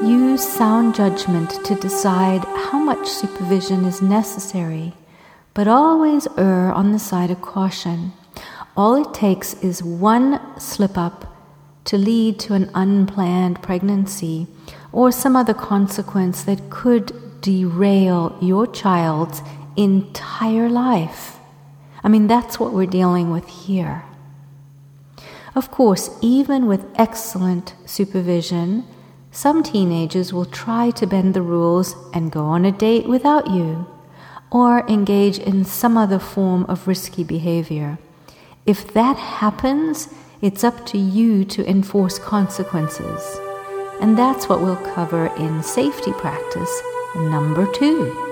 use sound judgment to decide how much supervision is necessary, but always err on the side of caution. All it takes is one slip-up to lead to an unplanned pregnancy or some other consequence that could derail your child's entire life. I mean, that's what we're dealing with here. Of course, even with excellent supervision, some teenagers will try to bend the rules and go on a date without you, or engage in some other form of risky behavior. If that happens, it's up to you to enforce consequences. And that's what we'll cover in safety practice number 2.